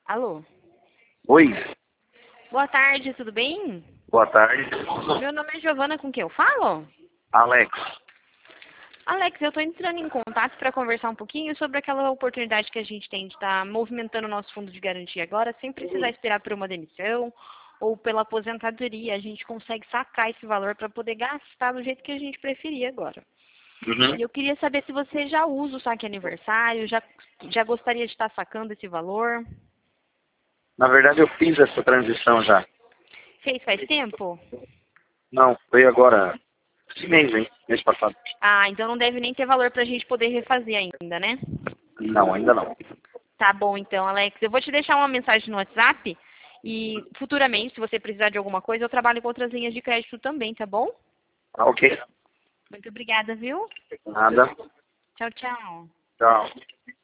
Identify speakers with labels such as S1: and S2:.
S1: Alô?
S2: Oi,
S1: Boa tarde, tudo bem?
S2: boa tarde.
S1: Meu nome é Giovana, com quem eu falo?
S2: Alex.
S1: Alex, eu estou entrando em contato para conversar um pouquinho sobre aquela oportunidade que a gente tem de estar movimentando o nosso fundo de garantia agora, sem precisar esperar por uma demissão ou pela aposentadoria. A gente consegue sacar esse valor para poder gastar do jeito que a gente preferir agora. E eu queria saber se você já usa o saque aniversário, já gostaria de estar sacando esse valor.
S2: Na verdade, eu fiz essa transição já.
S1: Fez faz tempo?
S2: Não, foi agora, esse mês, hein? Mês passado.
S1: Ah, então não deve nem ter valor para a gente poder refazer ainda, né?
S2: Não, ainda não.
S1: Tá bom, então, Alex. Eu vou te deixar uma mensagem no WhatsApp e futuramente, se você precisar de alguma coisa, eu trabalho com outras linhas de crédito também, tá bom?
S2: Tá ok.
S1: Muito obrigada, viu?
S2: Nada.
S1: Tchau, tchau.
S2: Tchau.